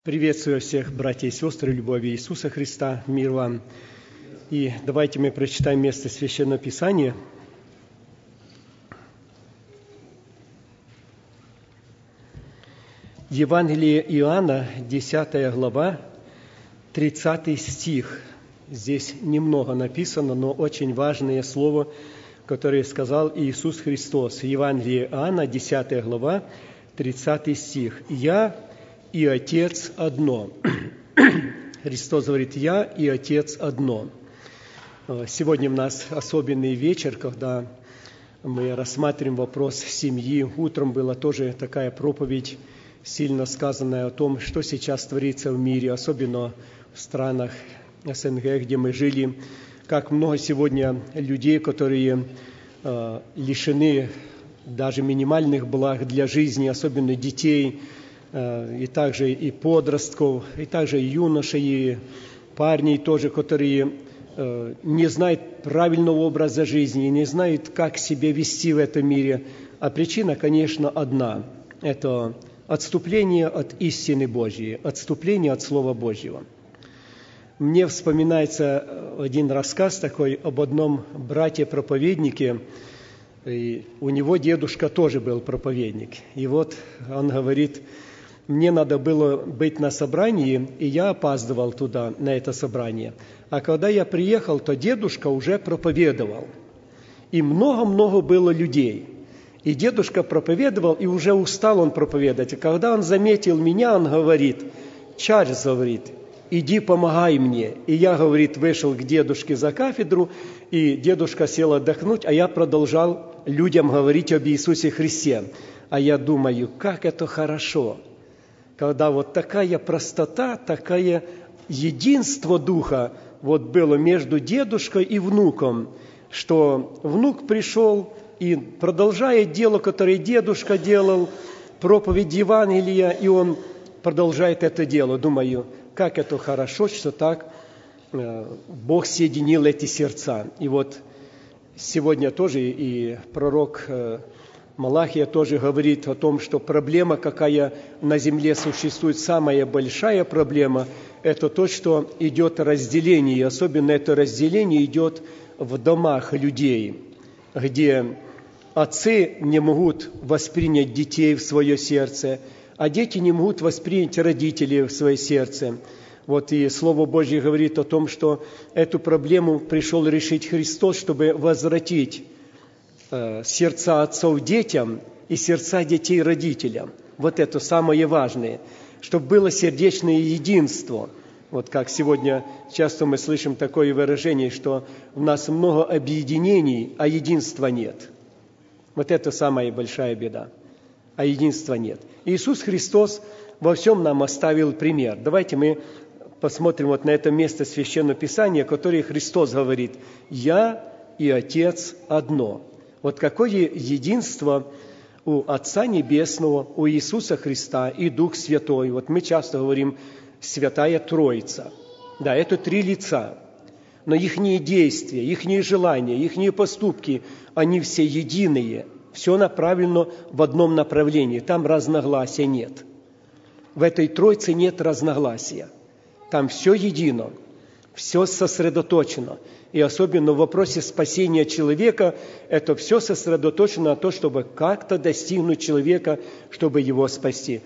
Приветствую всех, братья и сестры, любовью Иисуса Христа, мир вам. И давайте мы прочитаем место Священного Писания. Евангелие Иоанна, 10 глава, 30 стих. Здесь немного написано, но очень важное слово, которое сказал Иисус Христос. Евангелие Иоанна, 10 глава, 30 стих. «Я и Отец одно». Христос говорит: «Я и Отец одно». Сегодня у нас особенный вечер, когда мы рассматриваем вопрос семьи. Утром была тоже такая проповедь, сильно сказанная о том, что сейчас творится в мире, особенно в странах СНГ, где мы жили. Как много сегодня людей, которые лишены даже минимальных благ для жизни, особенно детей, и также и подростков, и также и юношей, и парней тоже, которые не знают правильного образа жизни, не знают, как себя вести в этом мире. А причина, конечно, одна – это отступление от истины Божьей, отступление от Слова Божьего. Мне вспоминается один рассказ такой об одном брате-проповеднике. И у него дедушка тоже был проповедник. И вот он говорит: мне надо было быть на собрании, и я опаздывал туда, на это собрание. А когда я приехал, то дедушка уже проповедовал. И много-много было людей. И дедушка проповедовал, и уже устал он проповедовать. И когда он заметил меня, он говорит: «Чарльз, — говорит, — иди помогай мне». И я, говорит, вышел к дедушке за кафедру, и дедушка сел отдохнуть, а я продолжал людям говорить об Иисусе Христе. А я думаю, как это хорошо, когда вот такая простота, такое единство Духа вот было между дедушкой и внуком, что внук пришел и продолжает дело, которое дедушка делал, проповедь Евангелия, и он продолжает это дело. Думаю, как это хорошо, что так Бог соединил эти сердца. И вот сегодня тоже и пророк Малахия тоже говорит о том, что проблема, какая на земле существует, самая большая проблема, это то, что идет разделение. И особенно это разделение идет в домах людей, где отцы не могут воспринять детей в свое сердце, а дети не могут воспринять родителей в свое сердце. Вот и Слово Божье говорит о том, что эту проблему пришел решить Христос, чтобы возвратить сердца отцов детям и сердца детей родителям. Вот это самое важное, чтобы было сердечное единство. Вот как сегодня часто мы слышим такое выражение, что у нас много объединений, а единства нет. Вот это самая большая беда, а единства нет. Иисус Христос во всем нам оставил пример. Давайте мы посмотрим вот на это место Священного Писания, которое Христос говорит: «Я и Отец одно». Вот какое единство у Отца Небесного, у Иисуса Христа и Дух Святой. Вот мы часто говорим «Святая Троица». Да, это три лица, но ихние действия, ихние желания, ихние поступки, они все единые, все направлено в одном направлении, там разногласия нет. В этой Троице нет разногласия, там все едино, все сосредоточено. И особенно в вопросе спасения человека, это все сосредоточено на то, чтобы как-то достигнуть человека, чтобы его спасти.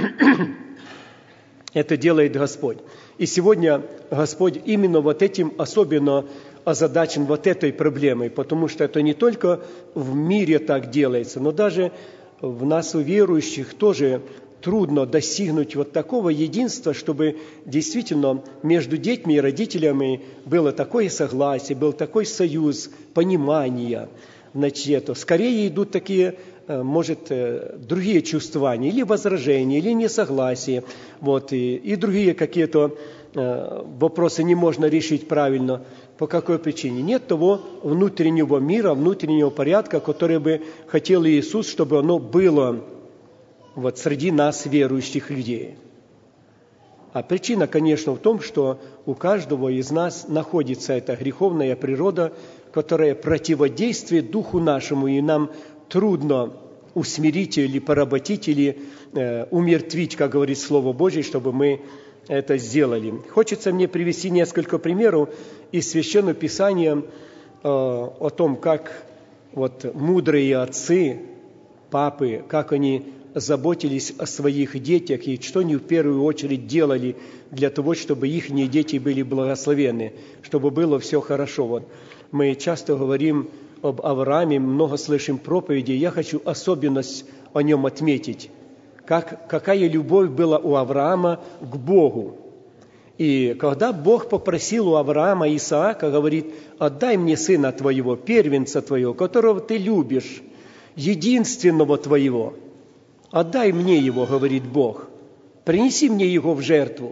Это делает Господь. И сегодня Господь именно вот этим особенно озадачен, вот этой проблемой, потому что это не только в мире так делается, но даже в нас, у верующих, тоже трудно достигнуть вот такого единства, чтобы действительно между детьми и родителями было такое согласие, был такой союз, понимание. Значит, скорее идут такие, может, другие чувствования, или возражения, или несогласия, вот, и другие какие-то вопросы не можно решить правильно. По какой причине? Нет того внутреннего мира, внутреннего порядка, который бы хотел Иисус, чтобы оно было вот среди нас, верующих людей. А причина, конечно, в том, что у каждого из нас находится эта греховная природа, которая противодействует Духу нашему, и нам трудно усмирить или поработить, или умертвить, как говорит Слово Божье, чтобы мы это сделали. Хочется мне привести несколько примеров из Священного Писания о том, как вот мудрые отцы, папы, как они заботились о своих детях и что они в первую очередь делали для того, чтобы их дети были благословенны, чтобы было все хорошо. Вот мы часто говорим об Аврааме, много слышим проповеди. Я хочу особенность о нем отметить. Какая любовь была у Авраама к Богу. И когда Бог попросил у Авраама Исаака, говорит: «Отдай мне сына твоего, первенца твоего, которого ты любишь, единственного твоего. Отдай мне его, говорит Бог, принеси мне его в жертву».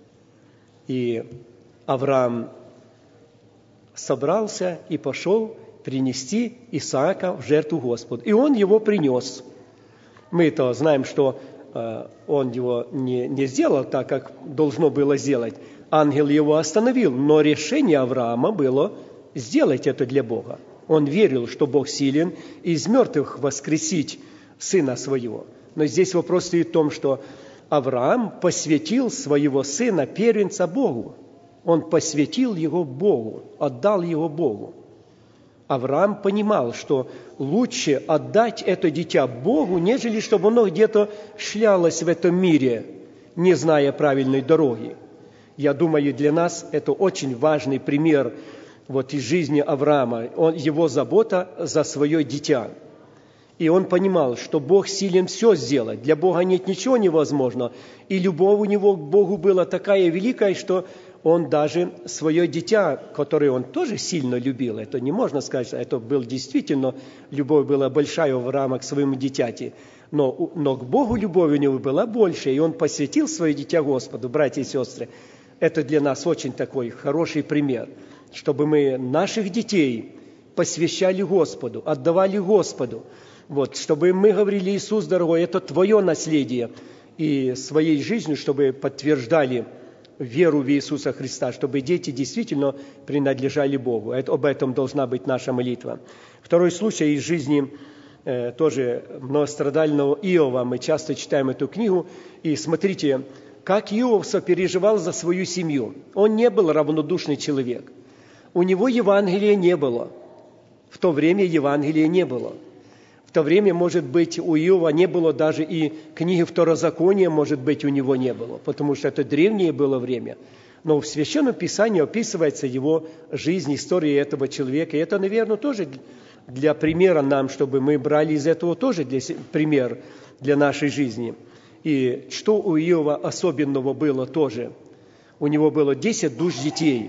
И Авраам собрался и пошел принести Исаака в жертву Господу. И он его принес. Мы-то знаем, что он его не сделал так, как должно было сделать. Ангел его остановил, но решение Авраама было сделать это для Бога. Он верил, что Бог силен из мертвых воскресить сына своего. Но здесь вопрос стоит в том, что Авраам посвятил своего сына, первенца, Богу. Он посвятил его Богу, отдал его Богу. Авраам понимал, что лучше отдать это дитя Богу, нежели чтобы оно где-то шлялось в этом мире, не зная правильной дороги. Я думаю, для нас это очень важный пример вот из жизни Авраама, его забота за свое дитя. И он понимал, что Бог силен все сделать, для Бога нет ничего невозможного. И любовь у него к Богу была такая великая, что он даже свое дитя, которое он тоже сильно любил, это не можно сказать, что это был действительно, любовь была большая у Авраама к своему дитяти, но к Богу любовь у него была больше, и он посвятил свое дитя Господу, братья и сестры. Это для нас очень такой хороший пример, чтобы мы наших детей посвящали Господу, отдавали Господу, вот, чтобы мы говорили: Иисус, дорогой, это Твое наследие, и своей жизнью, чтобы подтверждали веру в Иисуса Христа, чтобы дети действительно принадлежали Богу. Об этом должна быть наша молитва. Второй случай из жизни тоже многострадального Иова. Мы часто читаем эту книгу, и смотрите, как Иов сопереживал за свою семью. Он не был равнодушный человек. У него Евангелия не было. В то время Евангелия не было. В то время, может быть, у Иова не было даже и книги Второзакония, может быть, у него не было, потому что это древнее было время. Но в Священном Писании описывается его жизнь, история этого человека. И это, наверное, тоже для примера нам, чтобы мы брали из этого тоже пример для нашей жизни. И что у Иова особенного было тоже? У него было 10 душ детей,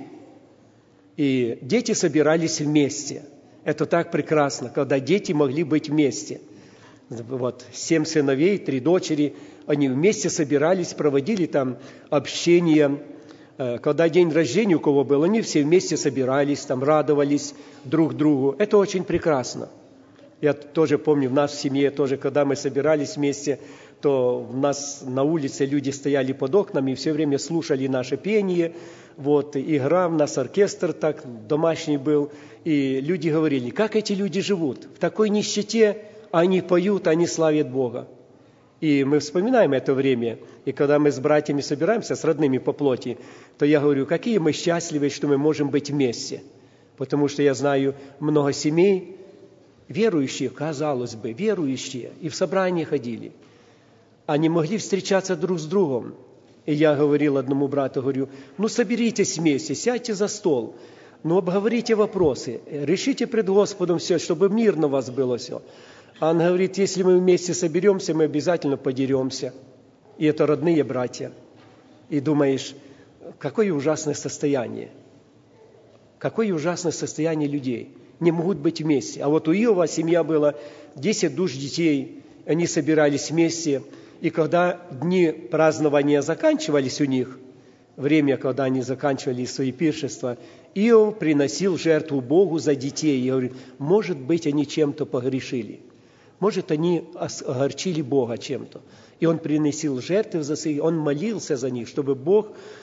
и дети собирались вместе. Это так прекрасно, когда дети могли быть вместе. Вот 7 сыновей, 3 дочери, они вместе собирались, проводили там общение. Когда день рождения у кого был, они все вместе собирались, там радовались друг другу. Это очень прекрасно. Я тоже помню, в нашей семье тоже, когда мы собирались вместе, то у нас на улице люди стояли под окнами и все время слушали наше пение. Вот, игра, у нас оркестр так домашний был. И люди говорили: как эти люди живут? В такой нищете они поют, они славят Бога. И мы вспоминаем это время. И когда мы с братьями собираемся, с родными по плоти, то я говорю: какие мы счастливы, что мы можем быть вместе. Потому что я знаю много семей, верующие, казалось бы, верующие, и в собрания ходили. Они могли встречаться друг с другом. И я говорил одному брату, говорю: соберитесь вместе, сядьте за стол, обговорите вопросы, решите пред Господом все, чтобы мирно у вас было все. А он говорит: если мы вместе соберемся, мы обязательно подеремся. И это родные братья. И думаешь, какое ужасное состояние. Какое ужасное состояние людей. Не могут быть вместе. А вот у Иова семья была 10 душ детей, они собирались вместе. И когда дни празднования заканчивались у них, время, когда они заканчивали свои пиршества, Иов приносил жертву Богу за детей. И говорит: может быть, они чем-то погрешили. Может, они огорчили Бога чем-то. И он приносил жертвы за своих, он молился за них, чтобы Бог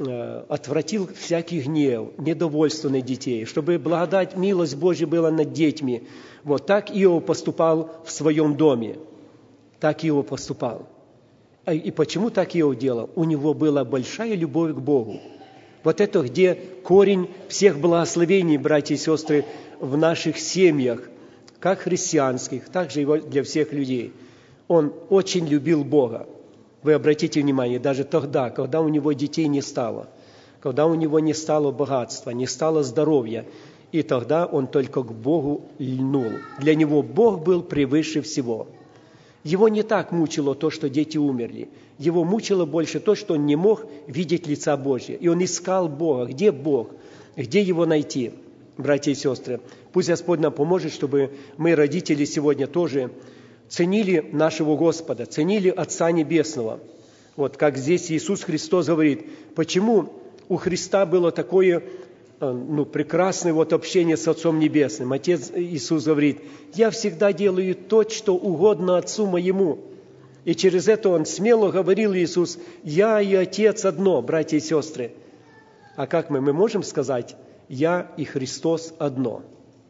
отвратил всякий гнев, недовольство на детей, чтобы благодать, милость Божья была над детьми. Вот так Иов поступал в своем доме. Так Иов поступал. И почему так Иов делал? У него была большая любовь к Богу. Вот это где корень всех благословений, братья и сестры, в наших семьях, как христианских, так же и для всех людей. Он очень любил Бога. Вы обратите внимание, даже тогда, когда у него детей не стало, когда у него не стало богатства, не стало здоровья, и тогда он только к Богу льнул. Для него Бог был превыше всего. Его не так мучило то, что дети умерли. Его мучило больше то, что он не мог видеть лица Божьего. И он искал Бога. Где Бог? Где Его найти? Братья и сестры, пусть Господь нам поможет, чтобы мы, родители, сегодня тоже ценили нашего Господа, ценили Отца Небесного. Вот как здесь Иисус Христос говорит, почему у Христа было такое прекрасное общение с Отцом Небесным. Отец Иисус говорит, «Я всегда делаю то, что угодно Отцу Моему». И через это Он смело говорил, Иисус, «Я и Отец одно», братья и сестры. А как мы можем сказать, «Я и Христос одно»?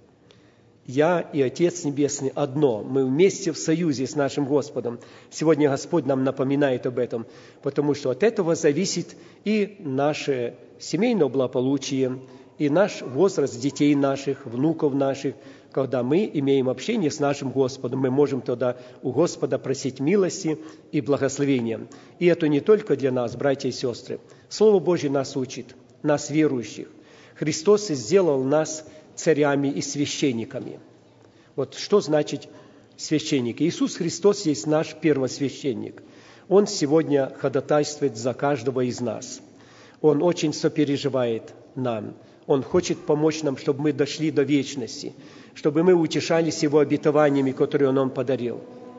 Я и Отец Небесный одно. Мы вместе в союзе с нашим Господом. Сегодня Господь нам напоминает об этом, потому что от этого зависит и наше семейное благополучие, и наш возраст детей наших, внуков наших. Когда мы имеем общение с нашим Господом, мы можем тогда у Господа просить милости и благословения. И это не только для нас, братья и сестры. Слово Божье нас учит, нас верующих. Христос сделал нас царями и священниками. Вот что значит священник? Иисус Христос есть наш первосвященник. Он сегодня ходатайствует за каждого из нас. Он очень сопереживает нам. Он хочет помочь нам, чтобы мы дошли до вечности, чтобы мы утешались Его обетованиями, которые Он нам подарил.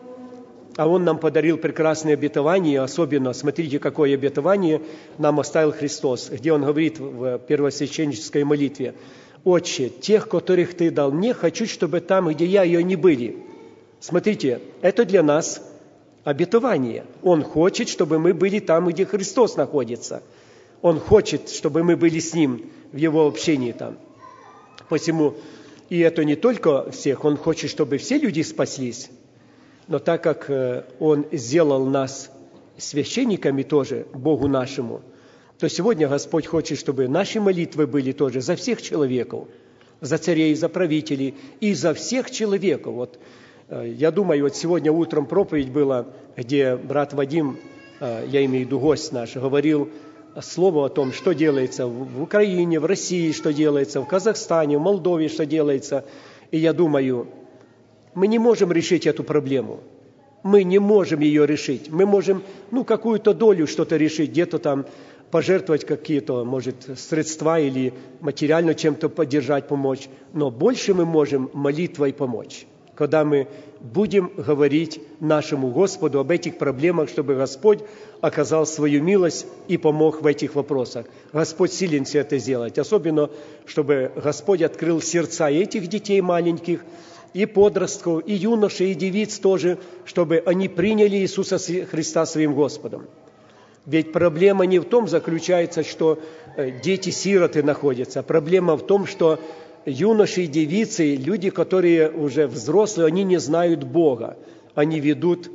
А Он нам подарил прекрасные обетования, особенно, смотрите, какое обетование нам оставил Христос, где Он говорит в первосвященнической молитве, «Отче, тех, которых Ты дал мне, хочу, чтобы там, где я, и они были». Смотрите, это для нас обетование. Он хочет, чтобы мы были там, где Христос находится. Он хочет, чтобы мы были с Ним в Его общении там. Посему, и это не только всех, Он хочет, чтобы все люди спаслись, но так как Он сделал нас священниками тоже, Богу нашему, то сегодня Господь хочет, чтобы наши молитвы были тоже за всех человеков, за царей, за правителей и за всех человеков. Вот, я думаю, вот сегодня утром проповедь была, где брат Вадим, я имею в виду гость наш, говорил слово о том, что делается в Украине, в России, что делается, в Казахстане, в Молдове, что делается. И я думаю, мы не можем решить эту проблему. Мы не можем ее решить. Мы можем, какую-то долю что-то решить, где-то там пожертвовать какие-то, может, средства или материально чем-то поддержать, помочь. Но больше мы можем молитвой помочь, когда мы будем говорить нашему Господу об этих проблемах, чтобы Господь оказал свою милость и помог в этих вопросах. Господь силен все это сделать, особенно, чтобы Господь открыл сердца этих детей маленьких, и подростков, и юношей, и девиц тоже, чтобы они приняли Иисуса Христа своим Господом. Ведь проблема не в том заключается, что дети-сироты находятся. Проблема в том, что юноши и девицы, люди, которые уже взрослые, они не знают Бога. Они ведут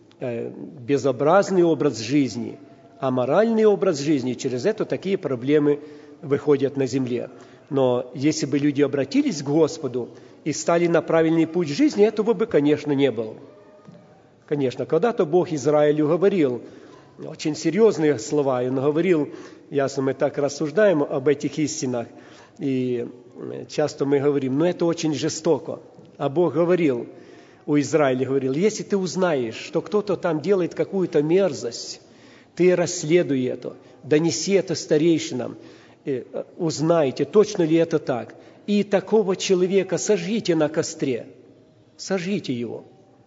безобразный образ жизни, аморальный образ жизни. Через это такие проблемы выходят на земле. Но если бы люди обратились к Господу и стали на правильный путь жизни, этого бы, конечно, не было. Конечно, когда-то Бог Израилю говорил очень серьезные слова, и Он говорил, ясно, мы так рассуждаем об этих истинах, и часто мы говорим, это очень жестоко. А Бог говорил, у Израиля говорил, если ты узнаешь, что кто-то там делает какую-то мерзость, ты расследуй это, донеси это старейшинам, узнайте, точно ли это так. И такого человека сожгите на костре, сожгите его.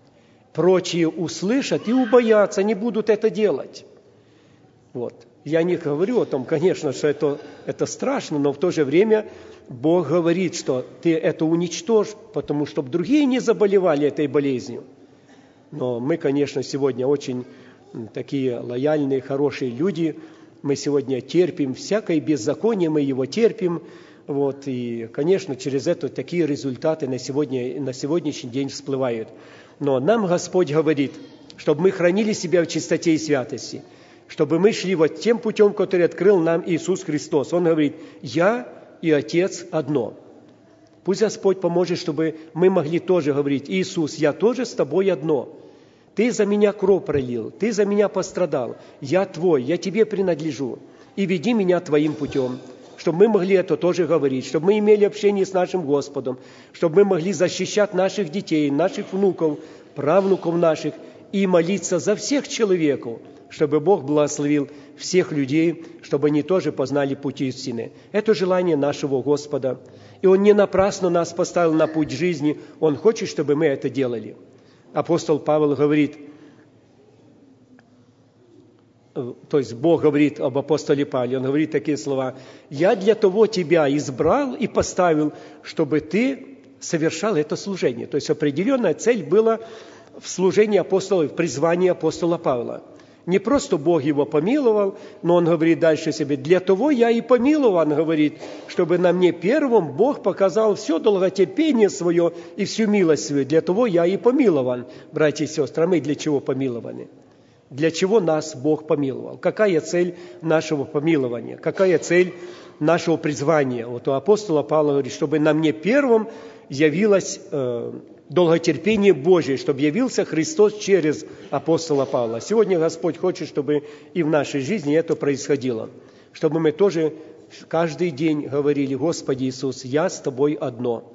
Прочие услышат и убоятся, не будут это делать. Вот. Я не говорю о том, конечно, что это страшно, но в то же время Бог говорит, что ты это уничтожь, потому чтобы другие не заболевали этой болезнью. Но мы, конечно, сегодня очень такие лояльные, хорошие люди, мы сегодня терпим, всякое беззаконие мы его терпим. Вот, и, конечно, через это такие результаты на сегодняшний день всплывают. Но нам Господь говорит, чтобы мы хранили себя в чистоте и святости, чтобы мы шли вот тем путем, который открыл нам Иисус Христос. Он говорит: «Я и Отец одно». Пусть Господь поможет, чтобы мы могли тоже говорить: «Иисус, я тоже с Тобой одно. Ты за меня кровь пролил, Ты за меня пострадал, я Твой, я Тебе принадлежу, и веди меня Твоим путем». Чтобы мы могли это тоже говорить, чтобы мы имели общение с нашим Господом, чтобы мы могли защищать наших детей, наших внуков, правнуков наших и молиться за всех человеков, чтобы Бог благословил всех людей, чтобы они тоже познали путь истины. Это желание нашего Господа. И Он не напрасно нас поставил на путь жизни, Он хочет, чтобы мы это делали. Апостол Павел говорит, то есть Бог говорит об апостоле Павле, он говорит такие слова: «Я для того тебя избрал и поставил, чтобы ты совершал это служение». То есть определенная цель была в служении апостола, в призвании апостола Павла. Не просто Бог его помиловал, но он говорит дальше себе: «Для того я и помилован», говорит, «чтобы на мне первым Бог показал все долготерпение свое и всю милость свою. Для того я и помилован». Братья и сестры, а мы для чего помилованы? Для чего нас Бог помиловал? Какая цель нашего помилования? Какая цель нашего призвания? Вот у апостола Павла говорит, чтобы на мне первым явилось долготерпение Божие, чтобы явился Христос через апостола Павла. Сегодня Господь хочет, чтобы и в нашей жизни это происходило. Чтобы мы тоже каждый день говорили: «Господи Иисус, я с Тобой одно.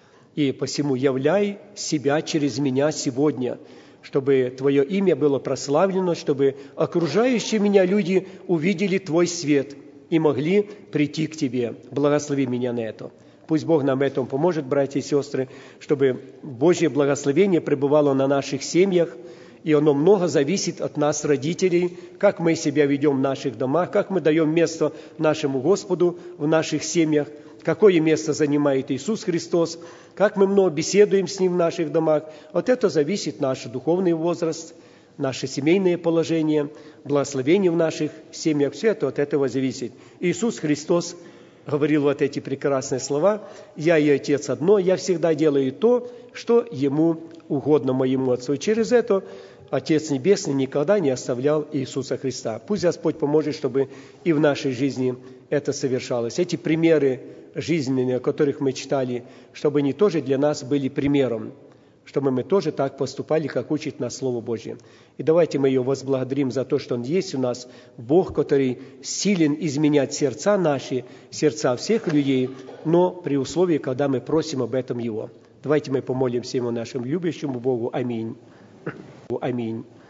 И посему являй себя через меня сегодня, чтобы Твое имя было прославлено, чтобы окружающие меня люди увидели Твой свет и могли прийти к Тебе. Благослови меня на это». Пусть Бог нам в этом поможет, братья и сестры, чтобы Божье благословение пребывало на наших семьях, и оно много зависит от нас, родителей, как мы себя ведем в наших домах, как мы даем место нашему Господу в наших семьях, какое место занимает Иисус Христос, как мы много беседуем с Ним в наших домах. От этого зависит наш духовный возраст, наше семейное положение, благословение в наших семьях. Все это от этого зависит. Иисус Христос говорил вот эти прекрасные слова: «Я и Отец одно, я всегда делаю то, что Ему угодно, моему Отцу». И через это Отец Небесный никогда не оставлял Иисуса Христа. Пусть Господь поможет, чтобы и в нашей жизни это совершалось. Эти примеры жизненные, о которых мы читали, чтобы они тоже для нас были примером, чтобы мы тоже так поступали, как учит нас Слово Божье. И давайте мы Его возблагодарим за то, что Он есть у нас, Бог, который силен изменять сердца наши, сердца всех людей, но при условии, когда мы просим об этом Его. Давайте мы помолимся Ему, нашему любящему Богу. Аминь. Аминь.